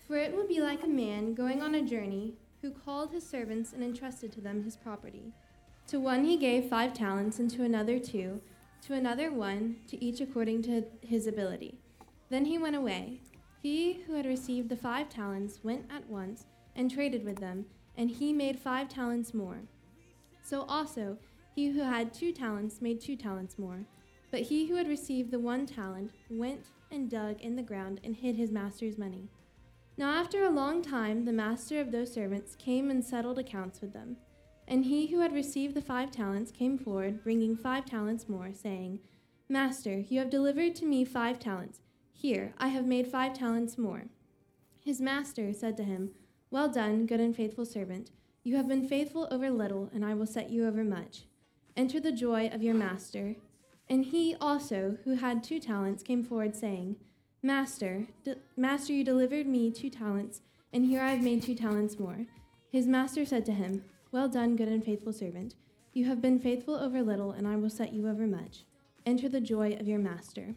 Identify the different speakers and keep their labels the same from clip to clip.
Speaker 1: For it will be like a man going on a journey who called his servants and entrusted to them his property. To one he gave 5 talents, and to another 2, to another 1, to each according to his ability. Then he went away. He who had received the 5 talents went at once and traded with them, and he made 5 talents more. So also he who had 2 talents made 2 talents more. But he who had received the 1 talent went and dug in the ground and hid his master's money. Now after a long time the master of those servants came and settled accounts with them. And he who had received the 5 talents came forward, bringing 5 talents more, saying, Master, you have delivered to me 5 talents. Here, I have made 5 talents more. His master said to him, Well done, good and faithful servant. You have been faithful over little, and I will set you over much. Enter the joy of your master. And he also, who had 2 talents, came forward, saying, Master, you delivered me 2 talents, and here I have made 2 talents more. His master said to him, Well done, good and faithful servant. You have been faithful over little, and I will set you over much. Enter the joy of your master.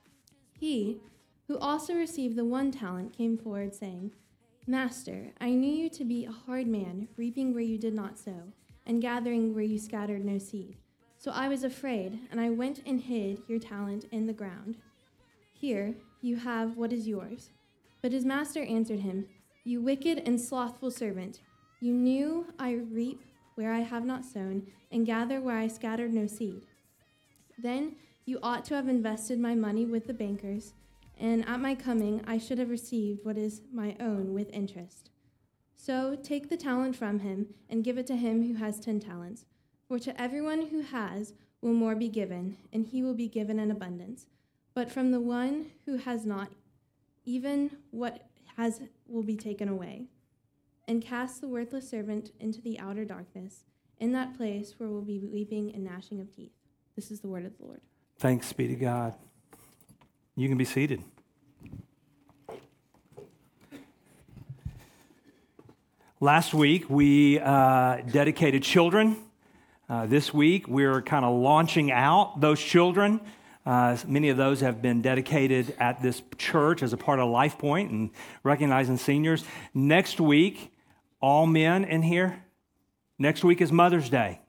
Speaker 1: He, who also received the 1 talent, came forward, saying, Master, I knew you to be a hard man, reaping where you did not sow, and gathering where you scattered no seed. So I was afraid, and I went and hid your talent in the ground. Here you have what is yours. But his master answered him, You wicked and slothful servant, you knew I reap where I have not sown, and gather where I scattered no seed. Then you ought to have invested my money with the bankers, and at my coming I should have received what is my own with interest. So take the talent from him, and give it to him who has 10 talents. For to everyone who has will more be given, and he will be given in abundance. But from the one who has not, even what has will be taken away. And cast the worthless servant into the outer darkness, in that place where will be weeping and gnashing of teeth. This is the word of the Lord.
Speaker 2: Thanks be to God. You can be seated. Last week, we dedicated children. This week, we're kind of launching out those children. Many of those have been dedicated at this church as a part of Life Point and recognizing seniors. Next week, all men in here, next week is Mother's Day.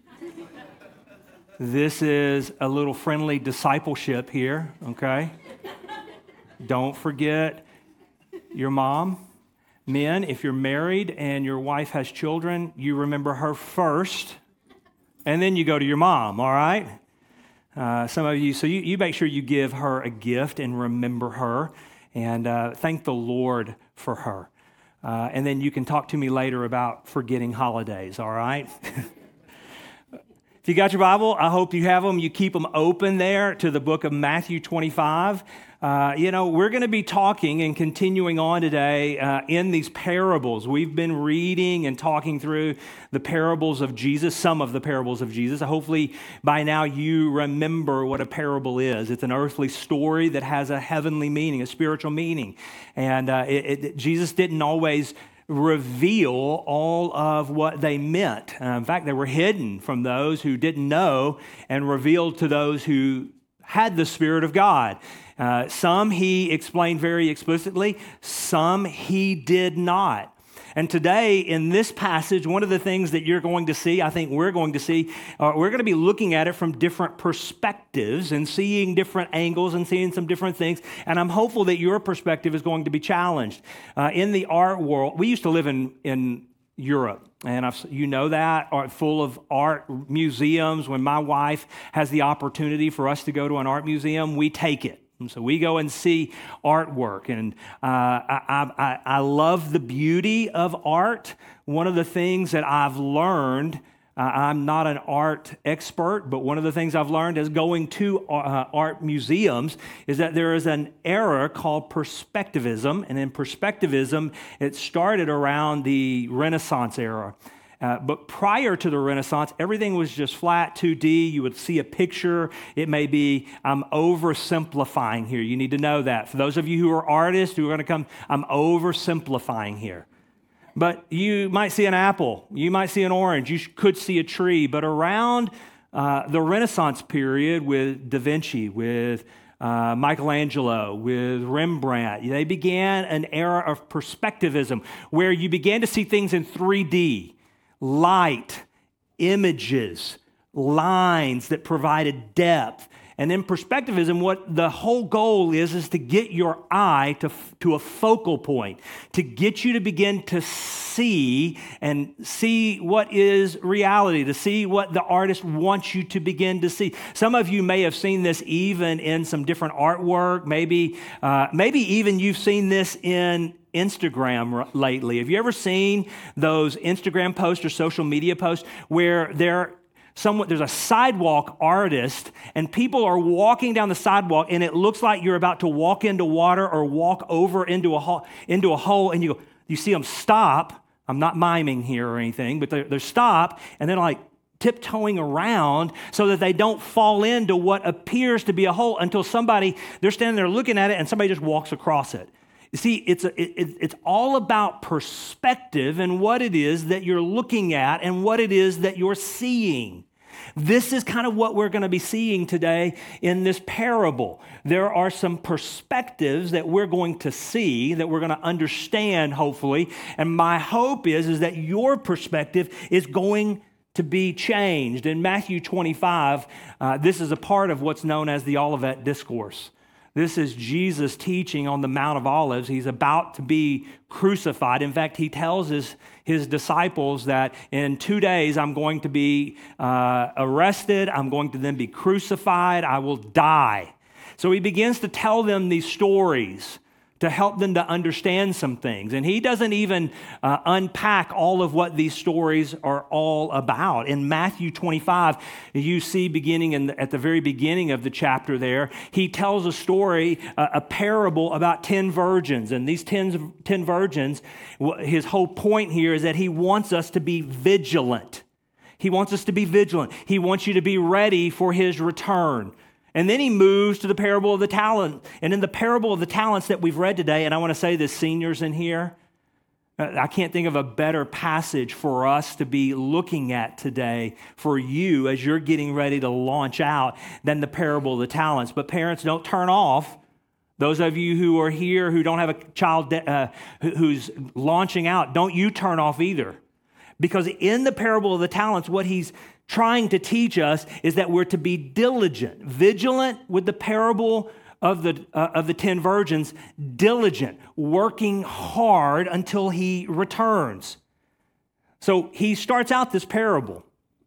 Speaker 2: This is a little friendly discipleship here, okay? Don't forget your mom. Men, if you're married and your wife has children, you remember her first, and then you go to your mom, all right? Some of you, so you make sure you give her a gift and remember her, and thank the Lord for her. And then you can talk to me later about forgetting holidays, all right? If you got your Bible, I hope you have them. You keep them open there to the book of Matthew 25. We're going to be talking and continuing on today in these parables. We've been reading and talking through the parables of Jesus, some of the parables of Jesus. Hopefully, by now you remember what a parable is. It's an earthly story that has a heavenly meaning, a spiritual meaning. And Jesus didn't always reveal all of what they meant. In fact, they were hidden from those who didn't know and revealed to those who had the Spirit of God. Some he explained very explicitly, some he did not. And today, in this passage, one of the things that you're going to see, I think we're going to see, we're going to be looking at it from different perspectives and seeing different angles and seeing some different things. And I'm hopeful that your perspective is going to be challenged. In the art world, we used to live in Europe, and you know that, full of art museums. When my wife has the opportunity for us to go to an art museum, we take it. And so we go and see artwork, and I love the beauty of art. One of the things that I've learned, I'm not an art expert, but one of the things I've learned is going to art museums is that there is an era called perspectivism, and in perspectivism, it started around the Renaissance era. But prior to the Renaissance, everything was just flat, 2D. You would see a picture. It may be, I'm oversimplifying here. You need to know that. For those of you who are artists who are going to come, I'm oversimplifying here. But you might see an apple. You might see an orange. You could see a tree. But around the Renaissance period with Da Vinci, with Michelangelo, with Rembrandt. They began an era of perspectivism where you began to see things in 3D, light, images, lines that provided depth. And in perspectivism, what the whole goal is to get your eye to a focal point, to get you to begin to see and see what is reality, to see what the artist wants you to begin to see. Some of you may have seen this even in some different artwork. Maybe even you've seen this in Instagram lately. Have you ever seen those Instagram posts or social media posts where there's a sidewalk artist and people are walking down the sidewalk and it looks like you're about to walk into water or walk over into a hole, and you see them stop. I'm not miming here or anything, but they stop and then like tiptoeing around so that they don't fall into what appears to be a hole until they're standing there looking at it and somebody just walks across it. You see, it's all about perspective and what it is that you're looking at and what it is that you're seeing. This is kind of what we're going to be seeing today in this parable. There are some perspectives that we're going to see, that we're going to understand, hopefully. And my hope is that your perspective is going to be changed. In Matthew 25, this is a part of what's known as the Olivet Discourse. This is Jesus teaching on the Mount of Olives. He's about to be crucified. In fact, he tells his disciples that in 2 days I'm going to be arrested. I'm going to then be crucified. I will die. So he begins to tell them these stories to help them to understand some things. And he doesn't even unpack all of what these stories are all about. In Matthew 25, you see at the very beginning of the chapter there, he tells a story, a parable about 10 virgins. And these 10 virgins, his whole point here is that he wants us to be vigilant. He wants us to be vigilant. He wants you to be ready for his return. And then he moves to the parable of the talent. And in the parable of the talents that we've read today, and I want to say this, seniors in here, I can't think of a better passage for us to be looking at today for you as you're getting ready to launch out than the parable of the talents. But parents, don't turn off. Those of you who are here who don't have a child who's launching out, don't you turn off either. Because in the parable of the talents, what he's trying to teach us is that we're to be diligent, vigilant with the parable of the 10 virgins, diligent, working hard until he returns. So he starts out this parable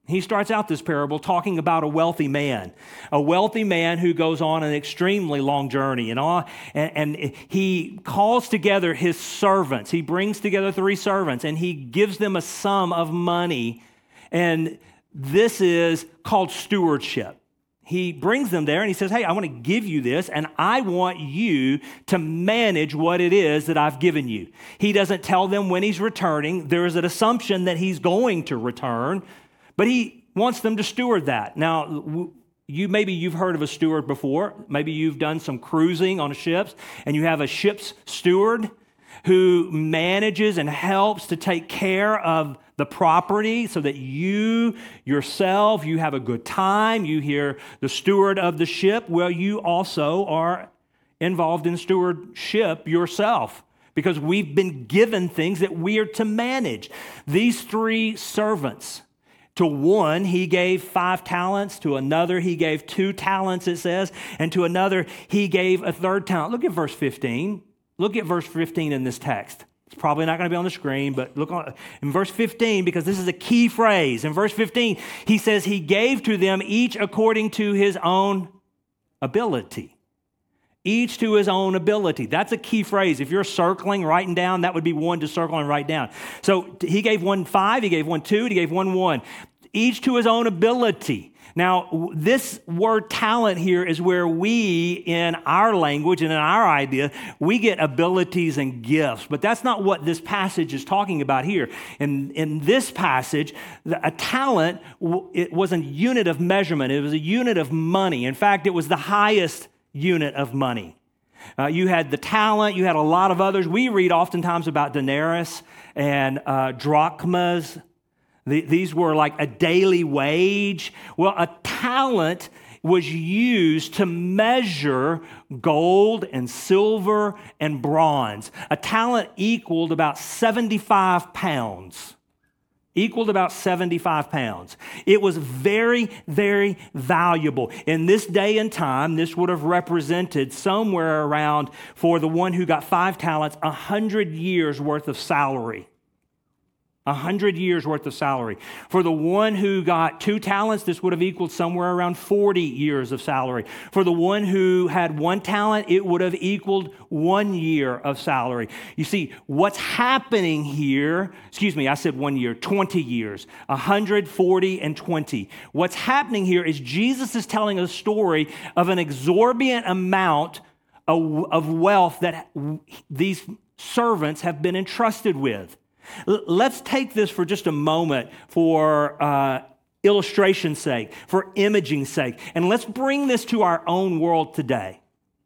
Speaker 2: talking about a wealthy man who goes on an extremely long journey, and he calls together his servants. He brings together 3 servants, and he gives them a sum of money, and this is called stewardship. He brings them there and he says, hey, I want to give you this and I want you to manage what it is that I've given you. He doesn't tell them when he's returning. There is an assumption that he's going to return, but he wants them to steward that. Now, maybe you've heard of a steward before. Maybe you've done some cruising on ships and you have a ship's steward who manages and helps to take care of the property so that you yourself, you have a good time. You hear the steward of the ship. Well, you also are involved in stewardship yourself because we've been given things that we are to manage. These 3 servants, to one, he gave 5 talents. To another, he gave 2 talents, it says. And to another, he gave a 3rd talent. Look at verse 15. Look at verse 15 in this text. It's probably not going to be on the screen, but look in verse 15, because this is a key phrase. In verse 15, he says he gave to them each according to his own ability. Each to his own ability. That's a key phrase. If you're circling, writing down, that would be one to circle and write down. So he gave one 5, he gave one 2, he gave one 1. Each to his own ability. Now, this word talent here is where we, in our language and in our idea, we get abilities and gifts. But that's not what this passage is talking about here. In this passage, a talent, it was a unit of measurement. It was a unit of money. In fact, it was the highest unit of money. You had the talent. You had a lot of others. We read oftentimes about denarius and drachmas. These were like a daily wage. Well, a talent was used to measure gold and silver and bronze. A talent equaled about 75 pounds. Equaled about 75 pounds. It was very, very valuable. In this day and time, this would have represented somewhere around, for the one who got 5 talents, 100 years worth of salary. 100 years worth of salary. For the one who got 2 talents, this would have equaled somewhere around 40 years of salary. For the one who had 1 talent, it would have equaled 1 year of salary. You see, what's happening here, I said 1 year, 20 years, 140 and 20. What's happening here is Jesus is telling a story of an exorbitant amount of wealth that these servants have been entrusted with. Let's take this for just a moment for illustration's sake, for imaging's sake, and let's bring this to our own world today.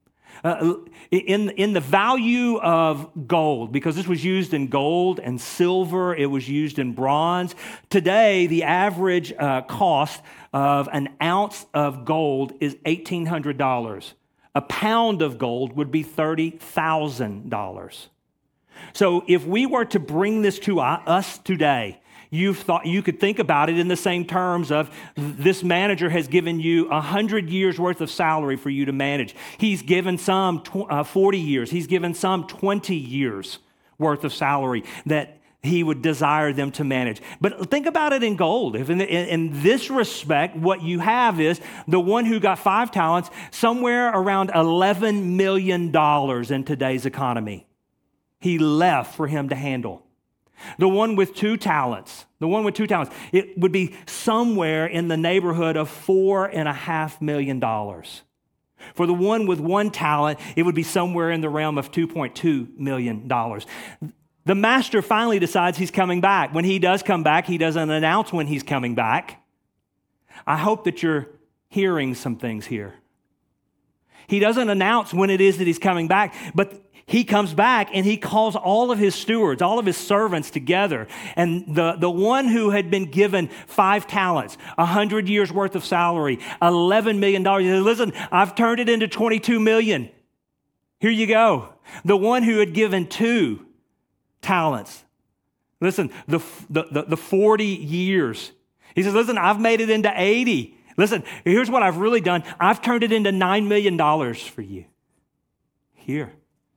Speaker 2: In the value of gold, because this was used in gold and silver, it was used in bronze. Today, the average cost of an ounce of gold is $1,800. A pound of gold would be $30,000. So if we were to bring this to us today, you could think about it in the same terms of this manager has given you 100 years worth of salary for you to manage. He's given some 40 years. He's given some 20 years worth of salary that he would desire them to manage. But think about it in gold. If in this respect, what you have is the one who got 5 talents, somewhere around $11 million in today's economy. He left for him to handle. The one with 2 talents, it would be somewhere in the neighborhood of $4.5 million. For the one with 1 talent, it would be somewhere in the realm of $2.2 million. The master finally decides he's coming back. When he does come back, he doesn't announce when he's coming back. I hope that you're hearing some things here. He doesn't announce when it is that he's coming back, but he comes back and he calls all of his stewards, all of his servants together. And the one who had been given 5 talents, 100 years worth of salary, $11 million, he said, listen, I've turned it into $22 million. Here you go. The one who had given 2 talents, listen, the 40 years. He says, listen, I've made it into 80. Listen, here's what I've really done. I've turned it into $9 million for you. Here.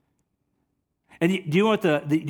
Speaker 2: And do you know what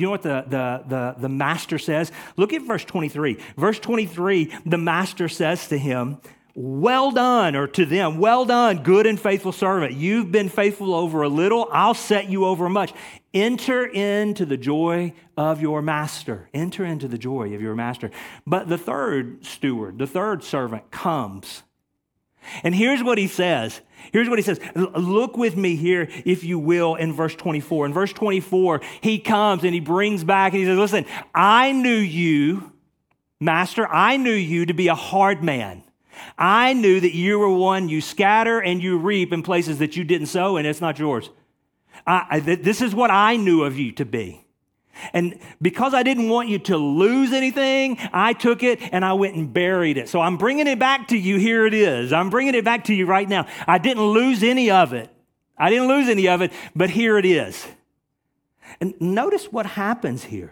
Speaker 2: the master says? Look at verse 23. Verse 23, the master says to him, well done, or to them, well done, good and faithful servant. You've been faithful over a little. I'll set you over much. Enter into the joy of your master. Enter into the joy of your master. But the third steward, the third servant comes. And here's what he says. Look with me here, if you will, in verse 24. In verse 24, he comes and he brings back and he says, listen, I knew you, master, I knew you to be a hard man. I knew that you were one, you scatter and you reap in places that you didn't sow, and it's not yours. This is what I knew of you to be. And because I didn't want you to lose anything, I took it and I went and buried it. So I'm bringing it back to you. Here it is. I'm bringing it back to you right now. I didn't lose any of it. But here it is. And notice what happens here.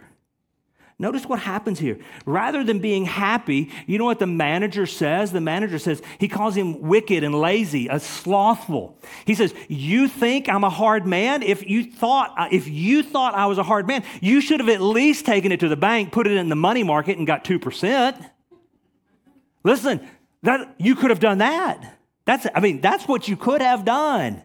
Speaker 2: Rather than being happy, you know what the manager says? The manager says, he calls him wicked and lazy, slothful. He says, you think I'm a hard man? If you thought I was a hard man, you should have at least taken it to the bank, put it in the money market and got 2%. Listen, you could have done that. That's what you could have done.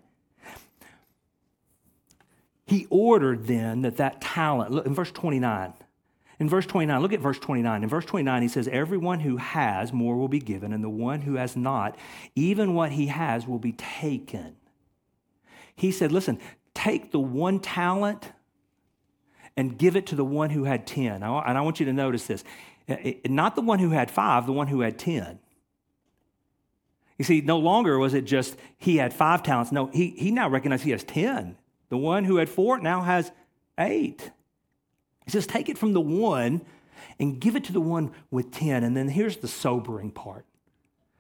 Speaker 2: He ordered then that talent, look in verse 29. Look at verse 29. In verse 29, he says, everyone who has, more will be given, and the one who has not, even what he has will be taken. He said, listen, take the 1 talent and give it to the one who had 10. And I want you to notice this. Not the one who had 5, the one who had 10. You see, no longer was it just he had 5 talents. No, he now recognized he has 10. The one who had 4 now has 8. He says, take it from the one and give it to the one with 10. And then here's the sobering part.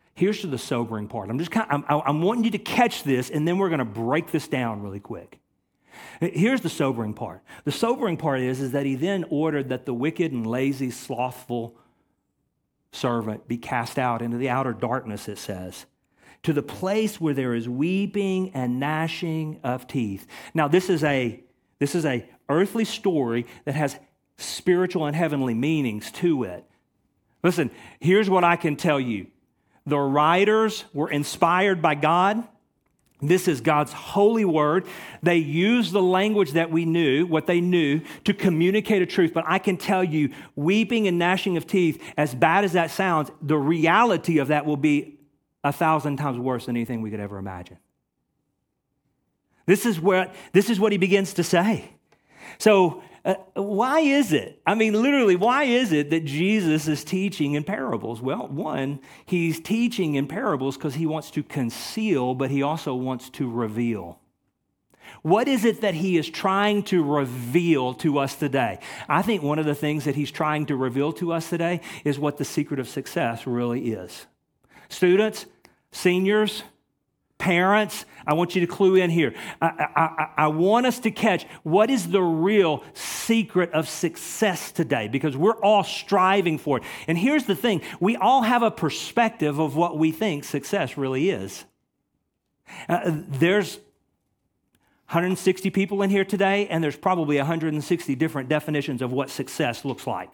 Speaker 2: Here's the sobering part. I'm wanting you to catch this, and then we're going to break this down really quick. Here's the sobering part. The sobering part is that he then ordered that the wicked and lazy, slothful servant be cast out into the outer darkness, it says, to the place where there is weeping and gnashing of teeth. Now, this is a earthly story that has spiritual and heavenly meanings to it. Listen, here's what I can tell you. The writers were inspired by God. This is God's holy word. They used the language that we knew, what they knew, to communicate a truth. But I can tell you, weeping and gnashing of teeth, as bad as that sounds, the reality of that will be 1,000 times worse than anything we could ever imagine. This is what he begins to say. So, why is it? I mean, literally, why is it that Jesus is teaching in parables? Well, one, he's teaching in parables because he wants to conceal, but he also wants to reveal. What is it that he is trying to reveal to us today? I think one of the things that he's trying to reveal to us today is what the secret of success really is. Students, seniors, parents, I want you to clue in here. I want us to catch what is the real secret of success today, because we're all striving for it. And here's the thing. We all have a perspective of what we think success really is. There's 160 people in here today, and there's probably 160 different definitions of what success looks like.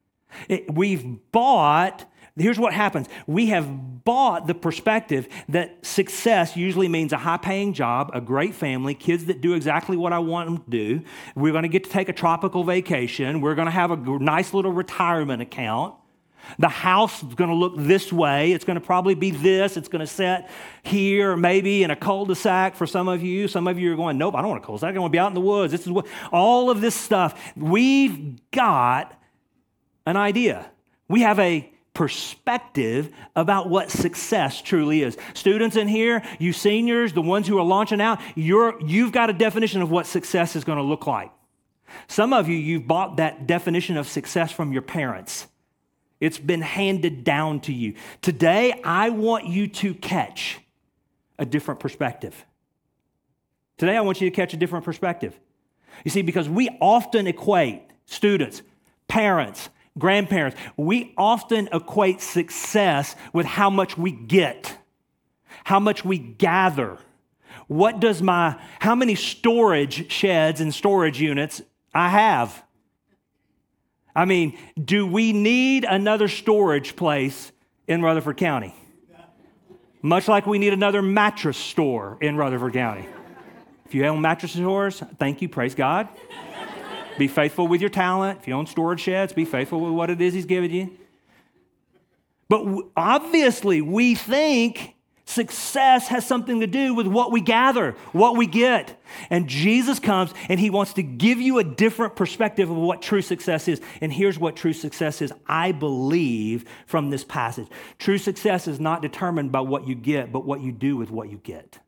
Speaker 2: Here's what happens. We have bought the perspective that success usually means a high-paying job, a great family, kids that do exactly what I want them to do. We're going to get to take a tropical vacation. We're going to have a nice little retirement account. The house is going to look this way. It's going to probably be this. It's going to sit here, maybe in a cul-de-sac for some of you. Some of you are going, nope, I don't want a cul-de-sac. I want to be out in the woods. This is what all of this stuff. We've got an idea. We have a perspective about what success truly is. Students in here, you seniors, the ones who are launching out, you've got a definition of what success is going to look like. Some of you, you've bought that definition of success from your parents. It's been handed down to you. Today, I want you to catch a different perspective. Today, I want you to catch a different perspective. You see, because we often equate, students, parents, grandparents, we often equate success with how much we get, how much we gather. How many storage sheds and storage units I have? I mean, do we need another storage place in Rutherford County? Much like we need another mattress store in Rutherford County. If you own mattress stores, thank you, praise God. Be faithful with your talent. If you own storage sheds, be faithful with what it is he's given you. But obviously, we think success has something to do with what we gather, what we get. And Jesus comes and he wants to give you a different perspective of what true success is. And here's what true success is, I believe, from this passage. True success is not determined by what you get, but what you do with what you get.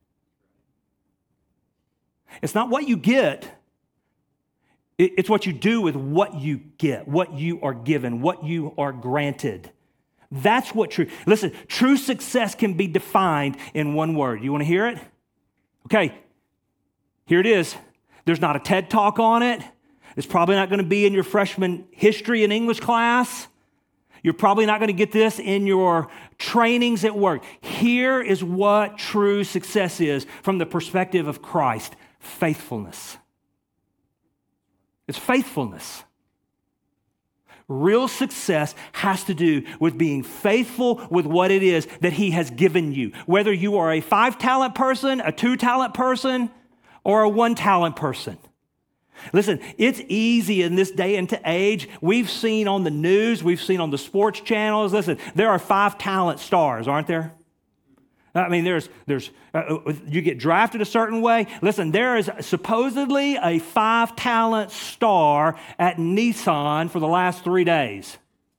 Speaker 2: It's not what you get. It's what you do with what you get, what you are given, what you are granted. That's what listen, true success can be defined in one word. You want to hear it? Okay, here it is. There's not a TED Talk on it. It's probably not going to be in your freshman history and English class. You're probably not going to get this in your trainings at work. Here is what true success is from the perspective of Christ: faithfulness. It's faithfulness. Real success has to do with being faithful with what it is that he has given you. Whether you are a 5-talent person, a 2-talent person, or a 1-talent person. Listen, it's easy in this day and age. We've seen on the news, we've seen on the sports channels. Listen, there are 5-talent stars, aren't there? I mean, you get drafted a certain way. Listen, there is supposedly a 5-talent star at Nissan for the last 3 days.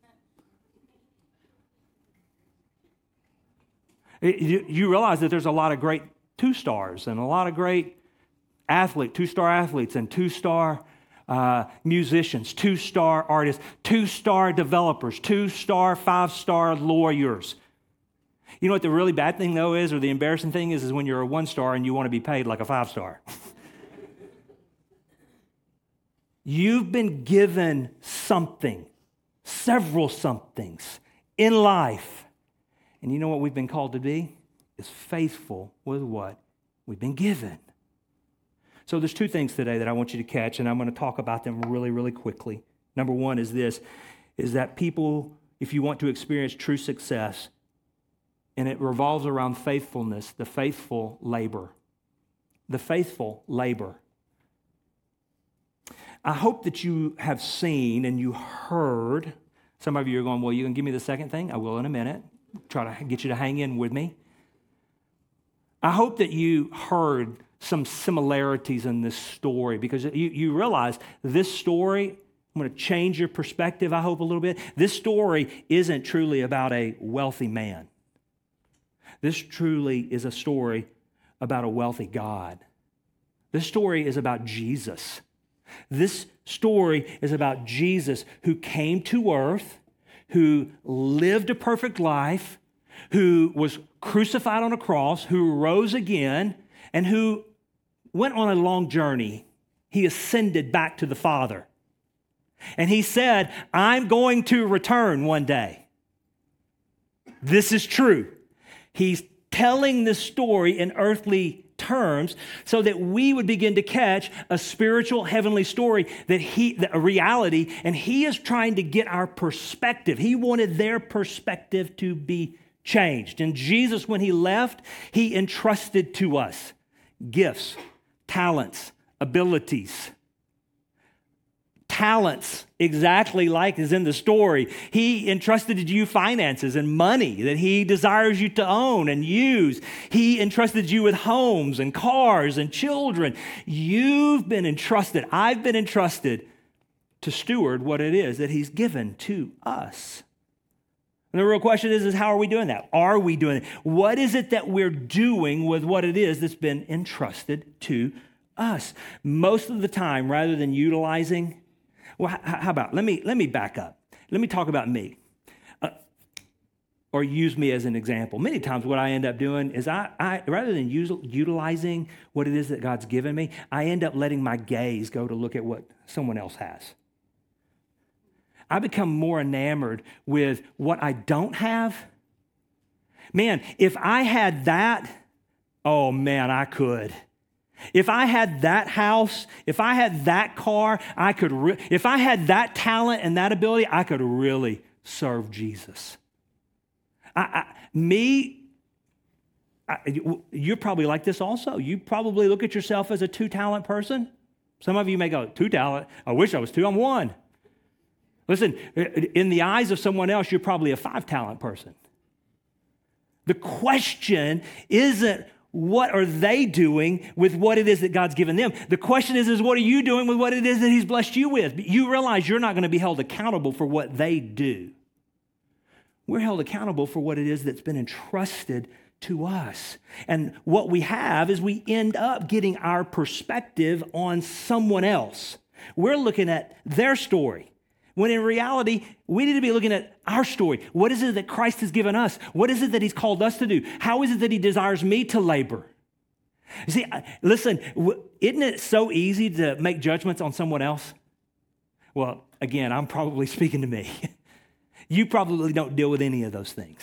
Speaker 2: You realize that there's a lot of great 2-stars and a lot of great athletes, 2-star athletes and 2-star musicians, 2-star artists, 2-star developers, 2-star, 5-star lawyers. You know what the really bad thing, though, is, or the embarrassing thing is when you're a 1-star and you want to be paid like a 5-star. You've been given something, several somethings in life. And you know what we've been called to be? Is faithful with what we've been given. So there's 2 things today that I want you to catch, and I'm going to talk about them really, really quickly. Number 1 is this, is that people, if you want to experience true success, and it revolves around faithfulness, the faithful labor. The faithful labor. I hope that you have seen and you heard, some of you are going, well, you can give me the second thing? I will in a minute. Try to get you to hang in with me. I hope that you heard some similarities in this story, because you realize this story, I'm going to change your perspective, I hope, a little bit. This story isn't truly about a wealthy man. This truly is a story about a wealthy God. This story is about Jesus. This story is about Jesus, who came to earth, who lived a perfect life, who was crucified on a cross, who rose again, and who went on a long journey. He ascended back to the Father. And he said, I'm going to return one day. This is true. He's telling this story in earthly terms so that we would begin to catch a spiritual heavenly story, a reality, and he is trying to get our perspective. He wanted their perspective to be changed. And Jesus, when he left, he entrusted to us gifts, talents, abilities. Talents, exactly like is in the story. He entrusted to you finances and money that he desires you to own and use. He entrusted you with homes and cars and children. You've been entrusted, I've been entrusted to steward what it is that he's given to us. And the real question is how are we doing that? Are we doing it? What is it that we're doing with what it is that's been entrusted to us? Most of the time, rather than utilizing, well, how about, let me back up. Let me talk about me, or use me as an example. Many times what I end up doing is I rather than utilizing what it is that God's given me, I end up letting my gaze go to look at what someone else has. I become more enamored with what I don't have. Man, if I had that, oh man, I could. If I had that house, if I had that car, if I had that talent and that ability, I could really serve Jesus. You're probably like this also. You probably look at yourself as a 2-talent person. Some of you may go, 2 talent? I wish I was 2, I'm 1. Listen, in the eyes of someone else, you're probably a 5-talent person. The question isn't, what are they doing with what it is that God's given them? The question is what are you doing with what it is that he's blessed you with? You realize you're not going to be held accountable for what they do. We're held accountable for what it is that's been entrusted to us. And what we have is we end up getting our perspective on someone else. We're looking at their story, when in reality, we need to be looking at our story. What is it that Christ has given us? What is it that he's called us to do? How is it that he desires me to labor? You see, listen, isn't it so easy to make judgments on someone else? Well, again, I'm probably speaking to me. You probably don't deal with any of those things.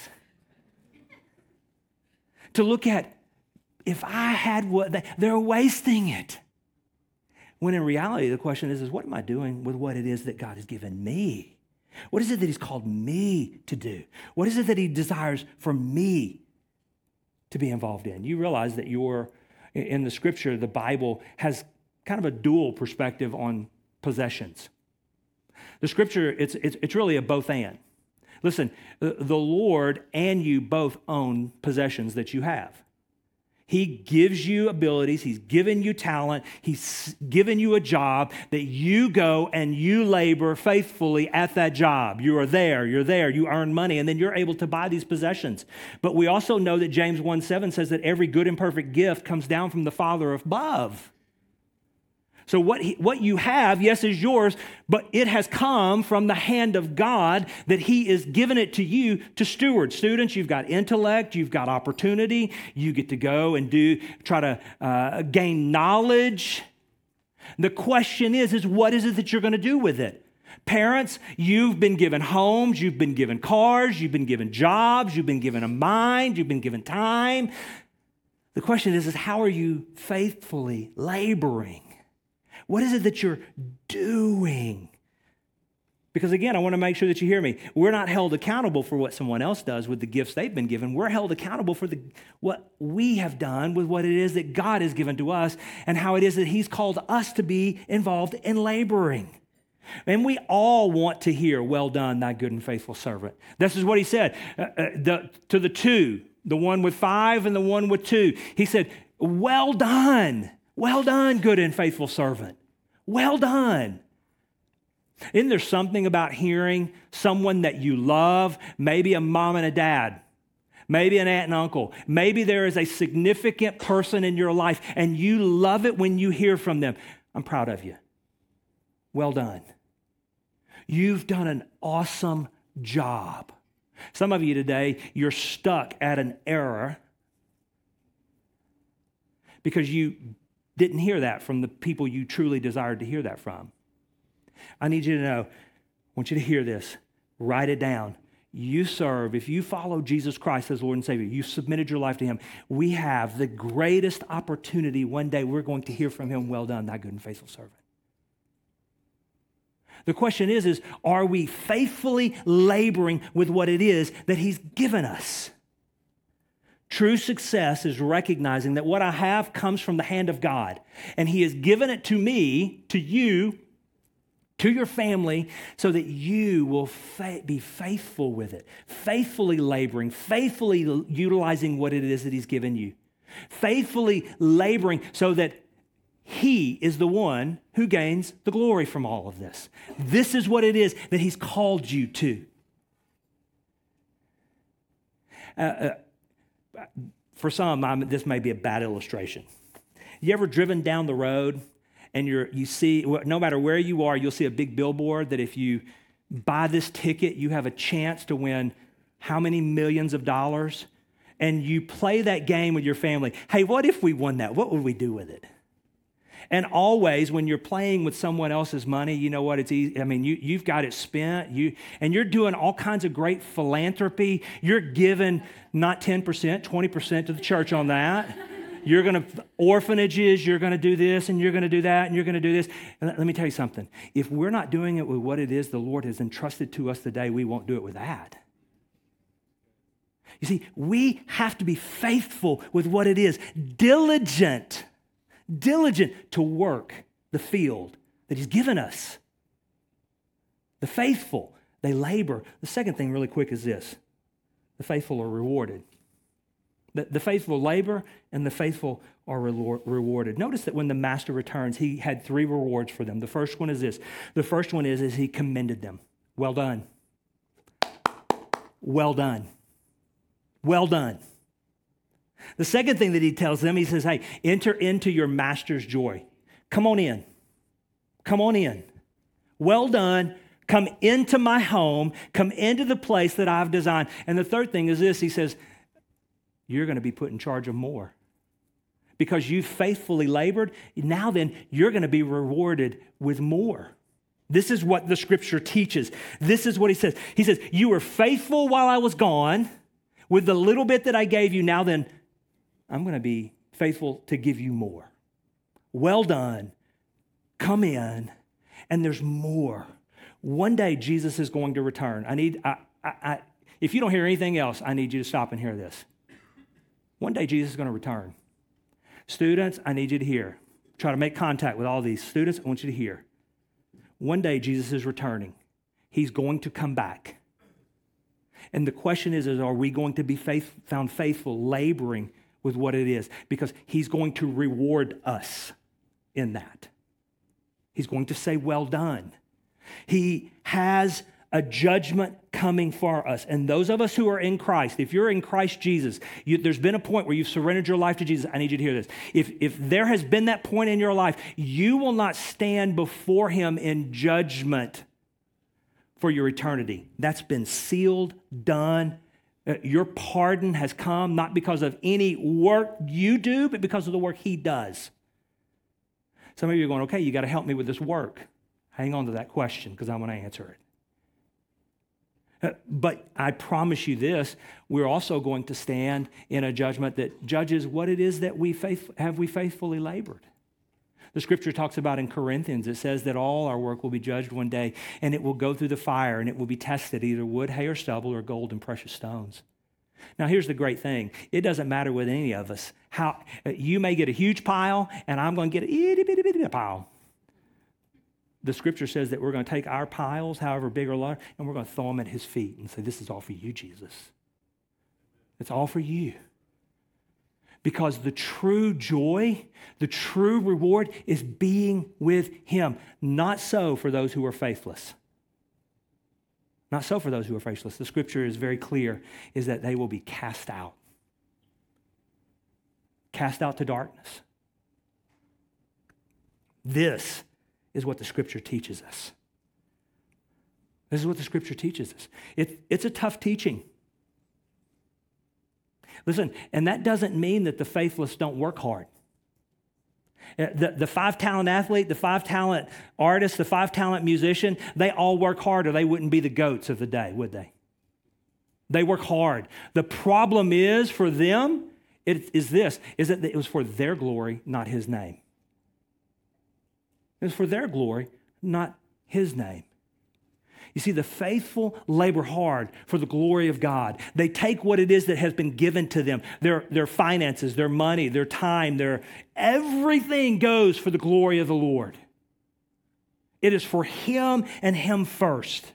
Speaker 2: To look at, if I had what they're wasting it. When in reality, the question is what am I doing with what it is that God has given me? What is it that he's called me to do? What is it that he desires for me to be involved in? You realize that in the scripture, the Bible has kind of a dual perspective on possessions. The scripture, it's really a both and. Listen, the Lord and you both own possessions that you have. He gives you abilities. He's given you talent. He's given you a job that you go and you labor faithfully at that job. You're there, you earn money, and then you're able to buy these possessions. But we also know that James 1:7 says that every good and perfect gift comes down from the Father above. So what you have, yes, is yours, but it has come from the hand of God that he is giving it to you to steward. Students, you've got intellect, you've got opportunity, you get to go and try to gain knowledge. The question is what is it that you're going to do with it? Parents, you've been given homes, you've been given cars, you've been given jobs, you've been given a mind, you've been given time. The question is how are you faithfully laboring? What is it that you're doing? Because again, I want to make sure that you hear me. We're not held accountable for what someone else does with the gifts they've been given. We're held accountable for what we have done with what it is that God has given to us and how it is that he's called us to be involved in laboring. And we all want to hear, well done, thy good and faithful servant. This is what he said to the two, the one with 5 and the one with 2. He said, well done, good and faithful servant. Well done. Isn't there something about hearing someone that you love, maybe a mom and a dad, maybe an aunt and uncle, maybe there is a significant person in your life and you love it when you hear from them. I'm proud of you. Well done. You've done an awesome job. Some of you today, you're stuck at an error because you didn't hear that from the people you truly desired to hear that from. I need you to know, I want you to hear this. Write it down. You serve, if you follow Jesus Christ as Lord and Savior, you submitted your life to him, we have the greatest opportunity one day we're going to hear from him, well done, thy good and faithful servant. The question is are we faithfully laboring with what it is that he's given us? True success is recognizing that what I have comes from the hand of God, and he has given it to me, to you, to your family, so that you will be faithful with it, faithfully laboring, faithfully utilizing what it is that he's given you, faithfully laboring so that he is the one who gains the glory from all of this. This is what it is that he's called you to. For some, this may be a bad illustration. You ever driven down the road and you see, no matter where you are, you'll see a big billboard that if you buy this ticket, you have a chance to win how many millions of dollars? And you play that game with your family. Hey, what if we won that? What would we do with it? And always, when you're playing with someone else's money, you know what? It's easy. I mean, you've got it spent. And you're doing all kinds of great philanthropy. You're giving not 10%, 20% to the church on that. You're going to orphanages. You're going to do this, and you're going to do that, and you're going to do this. And let me tell you something. If we're not doing it with what it is the Lord has entrusted to us today, we won't do it with that. You see, we have to be faithful with what it is, diligent to work the field that he's given us. The faithful, they labor. The second thing really quick is this. The faithful are rewarded. The faithful labor and the faithful are rewarded. Notice that when the master returns, he had 3 rewards for them. The first one is this. The first one is he commended them. Well done. Well done. Well done. The second thing that he tells them, he says, hey, enter into your master's joy. Come on in. Come on in. Well done. Come into my home. Come into the place that I've designed. And the third thing is this. He says, you're going to be put in charge of more. Because you faithfully labored, now then, you're going to be rewarded with more. This is what the scripture teaches. This is what he says. He says, you were faithful while I was gone. With the little bit that I gave you, now then, I'm going to be faithful to give you more. Well done. Come in. And there's more. One day, Jesus is going to return. If you don't hear anything else, I need you to stop and hear this. One day, Jesus is going to return. Students, I need you to hear. Try to make contact with all these students. I want you to hear. One day, Jesus is returning. He's going to come back. And the question is are we going to be found faithful, laboring with what it is? Because he's going to reward us in that. He's going to say, well done. He has a judgment coming for us. And those of us who are in Christ, if you're in Christ Jesus, there's been a point where you've surrendered your life to Jesus. I need you to hear this. If there has been that point in your life, you will not stand before him in judgment for your eternity. That's been sealed, done. Your pardon has come not because of any work you do, but because of the work he does. Some of you are going, okay, you got to help me with this work. Hang on to that question because I'm going to answer it. But I promise you this, we're also going to stand in a judgment that judges what it is that we faithfully labored. The scripture talks about in Corinthians, it says that all our work will be judged one day, and it will go through the fire, and it will be tested, either wood, hay, or stubble, or gold and precious stones. Now, here's the great thing. It doesn't matter with any of us. How you may get a huge pile, and I'm going to get an itty-bitty pile. The scripture says that we're going to take our piles, however big or large, and we're going to throw them at his feet and say, this is all for you, Jesus. It's all for you. Because the true joy, the true reward is being with him. Not so for those who are faithless. Not so for those who are faithless. The scripture is very clear, is that they will be cast out. Cast out to darkness. This is what the scripture teaches us. This is what the scripture teaches us. It's a tough teaching. Listen, and that doesn't mean that the faithless don't work hard. The 5-talent athlete, the 5-talent artist, the 5-talent musician, they all work hard or they wouldn't be the GOATs of the day, would they? They work hard. The problem is for them, is that it was for their glory, not his name. It was for their glory, not his name. You see, the faithful labor hard for the glory of God. They take what it is that has been given to them, their finances, their money, their time, everything goes for the glory of the Lord. It is for him and him first.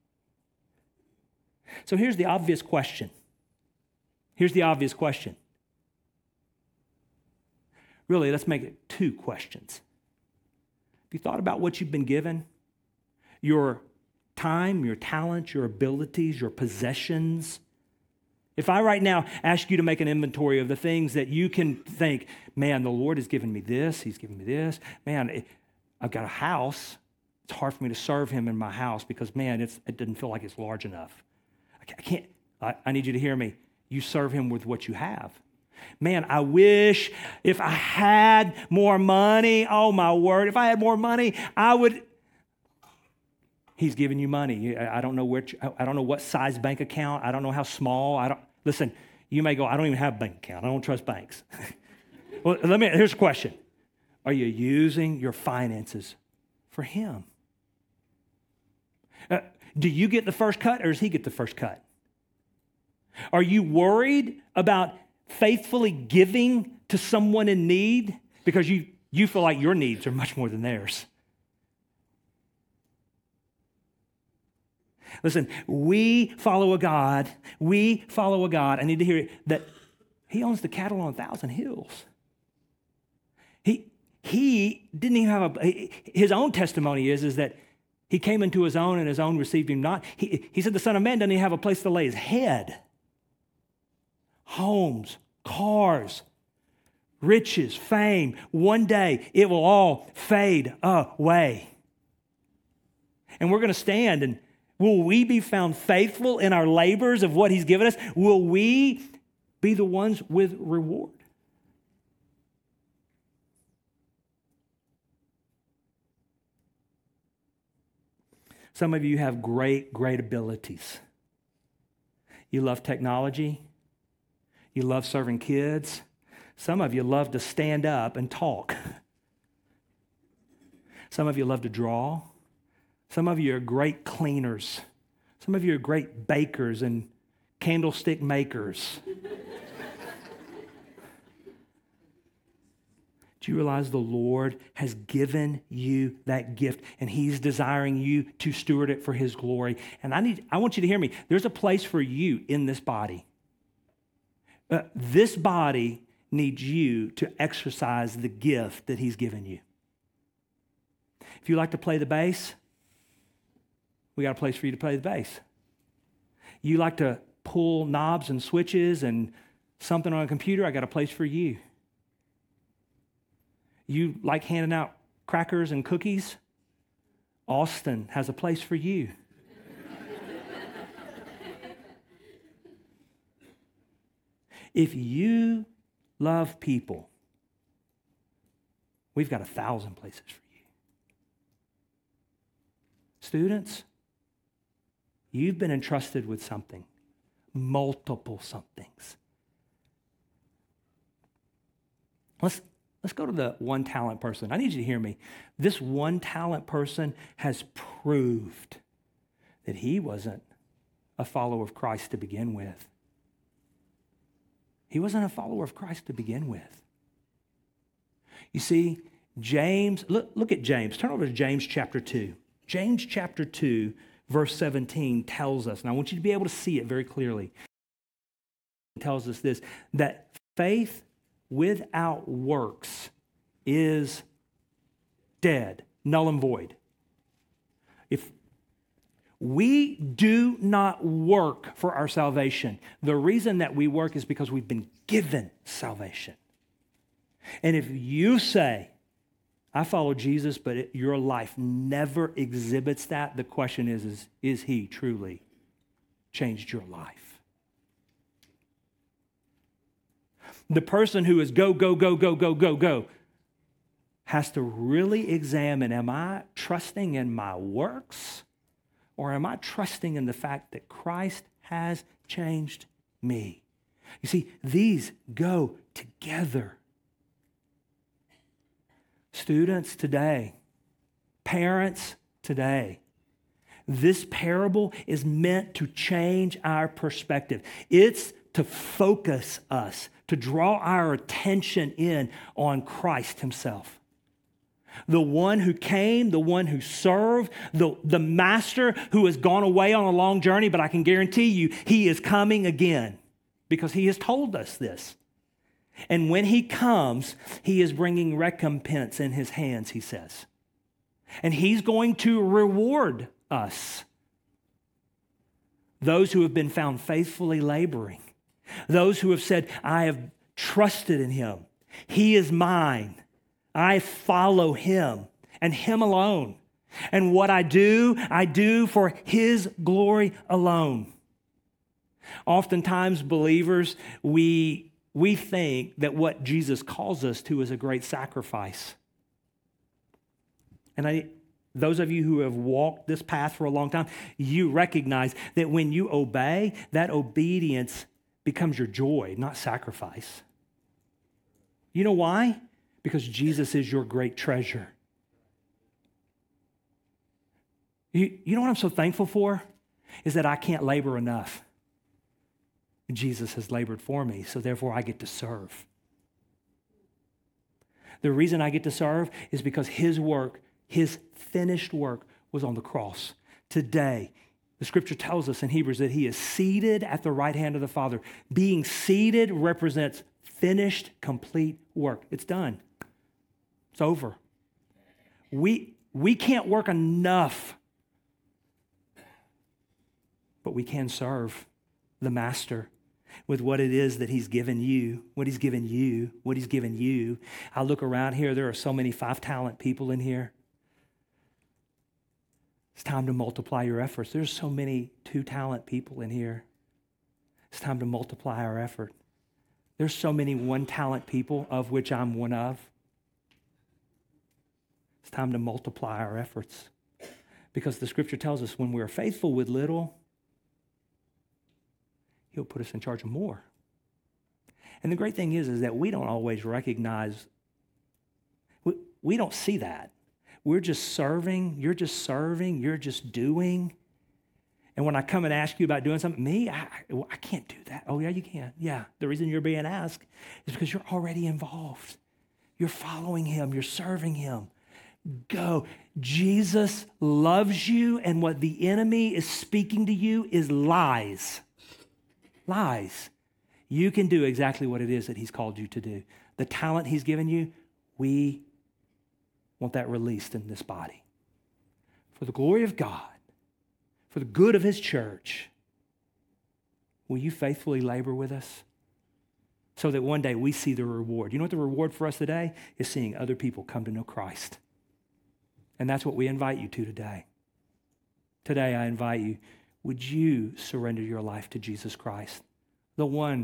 Speaker 2: So here's the obvious question. Really, let's make it 2 questions. Have you thought about what you've been given? Your time, your talents, your abilities, your possessions. If I right now ask you to make an inventory of the things that you can think, man, the Lord has given me this, he's given me this. Man, I've got a house. It's hard for me to serve him in my house because, man, it doesn't feel like it's large enough. I need you to hear me. You serve him with what you have. Man, I wish if I had more money, oh my word, if I had more money, I would. He's giving you money. I don't know what size bank account. I don't know how small. Listen, you may go, I don't even have a bank account. I don't trust banks. Well, here's a question. Are you using your finances for him? Do you get the first cut or does he get the first cut? Are you worried about faithfully giving to someone in need because you feel like your needs are much more than theirs? Listen, we follow a God, I need to hear it, that he owns the cattle on 1,000 hills. He didn't even have his own testimony is that he came into his own and his own received him not. He said the Son of Man doesn't even have a place to lay his head. Homes, cars, riches, fame, one day it will all fade away. And we're going to stand and will we be found faithful in our labors of what he's given us? Will we be the ones with reward? Some of you have great, great abilities. You love technology. You love serving kids. Some of you love to stand up and talk. Some of you love to draw. Some of you are great cleaners. Some of you are great bakers and candlestick makers. Do you realize the Lord has given you that gift and he's desiring you to steward it for his glory? And I want you to hear me. There's a place for you in this body. This body needs you to exercise the gift that he's given you. If you like to play the bass, We got a place for you to play the bass. You like to pull knobs and switches and something on a computer, I got a place for you. You like handing out crackers and cookies? Austin has a place for you. If you love people, we've got 1,000 places for you. Students, you've been entrusted with something, multiple somethings. Let's go to the one talent person. I need you to hear me. This one talent person has proved that he wasn't a follower of Christ to begin with. He wasn't a follower of Christ to begin with. You see, James, look at James. Turn over to James chapter 2. James chapter 2, verse 17 tells us, and I want you to be able to see it very clearly. It tells us this, that faith without works is dead, null and void. If we do not work for our salvation, the reason that we work is because we've been given salvation. And if you say, I follow Jesus, but your life never exhibits that, the question is he truly changed your life? The person who is go, go, go, go, go, go, go has to really examine, am I trusting in my works? Or am I trusting in the fact that Christ has changed me? You see, these go together. Students today, parents today, this parable is meant to change our perspective. It's to focus us, to draw our attention in on Christ himself. The one who came, the one who served, the master who has gone away on a long journey, but I can guarantee you he is coming again because he has told us this. And when he comes, he is bringing recompense in his hands, he says. And he's going to reward us. Those who have been found faithfully laboring. Those who have said, I have trusted in him. He is mine. I follow him and him alone. And what I do for his glory alone. Oftentimes, believers, we think that what Jesus calls us to is a great sacrifice. And those of you who have walked this path for a long time, you recognize that when you obey, that obedience becomes your joy, not sacrifice. You know why? Because Jesus is your great treasure. You know what I'm so thankful for? Is that I can't labor enough. Jesus has labored for me, so therefore I get to serve. The reason I get to serve is because his work, his finished work, was on the cross. Today, the scripture tells us in Hebrews that he is seated at the right hand of the Father. Being seated represents finished, complete work. It's done. It's over. We can't work enough, but we can serve the master with what it is that he's given you, what he's given you, what he's given you. I look around here, there are so many 5-talent people in here. It's time to multiply your efforts. There's so many 2-talent people in here. It's time to multiply our effort. There's so many 1-talent people, of which I'm one of. It's time to multiply our efforts. Because the scripture tells us when we're faithful with little, he'll put us in charge of more. And the great thing is that we don't always recognize, we don't see that. We're just serving, you're just doing. And when I come and ask you about doing something, I can't do that. Oh, yeah, you can. Yeah, the reason you're being asked is because you're already involved. You're following him. You're serving him. Go. Jesus loves you, and what the enemy is speaking to you is lies. Lies. You can do exactly what it is that he's called you to do. The talent he's given you, we want that released in this body. For the glory of God, for the good of his church. Will you faithfully labor with us so that one day we see the reward? You know what the reward for us today is? Seeing other people come to know Christ. And that's what we invite you to today. Today I invite you, would you surrender your life to Jesus Christ, the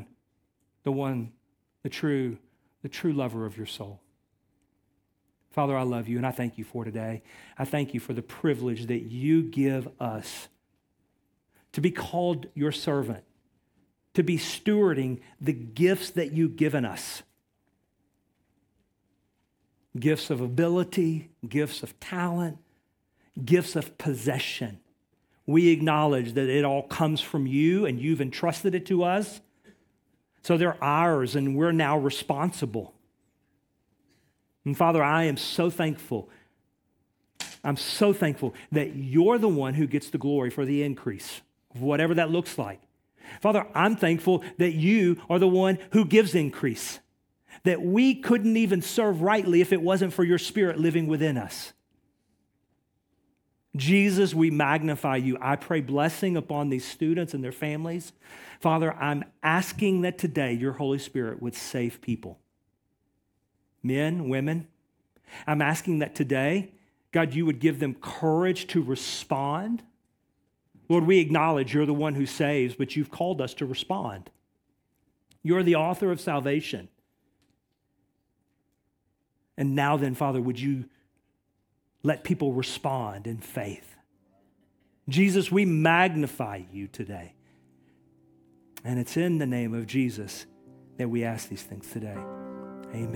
Speaker 2: true lover of your soul? Father, I love you and I thank you for today. I thank you for the privilege that you give us to be called your servant, to be stewarding the gifts that you've given us. Gifts of ability, gifts of talent, gifts of possession. We acknowledge that it all comes from you and you've entrusted it to us. So they're ours and we're now responsible. And Father, I am so thankful. I'm so thankful that you're the one who gets the glory for the increase of whatever that looks like. Father, I'm thankful that you are the one who gives increase, that we couldn't even serve rightly if it wasn't for your Spirit living within us. Jesus, we magnify you. I pray blessing upon these students and their families. Father, I'm asking that today your Holy Spirit would save people. Men, women, I'm asking that today, God, you would give them courage to respond. Lord, we acknowledge you're the one who saves, but you've called us to respond. You're the author of salvation. And now then, Father, would you let people respond in faith? Jesus, we magnify you today. And it's in the name of Jesus that we ask these things today.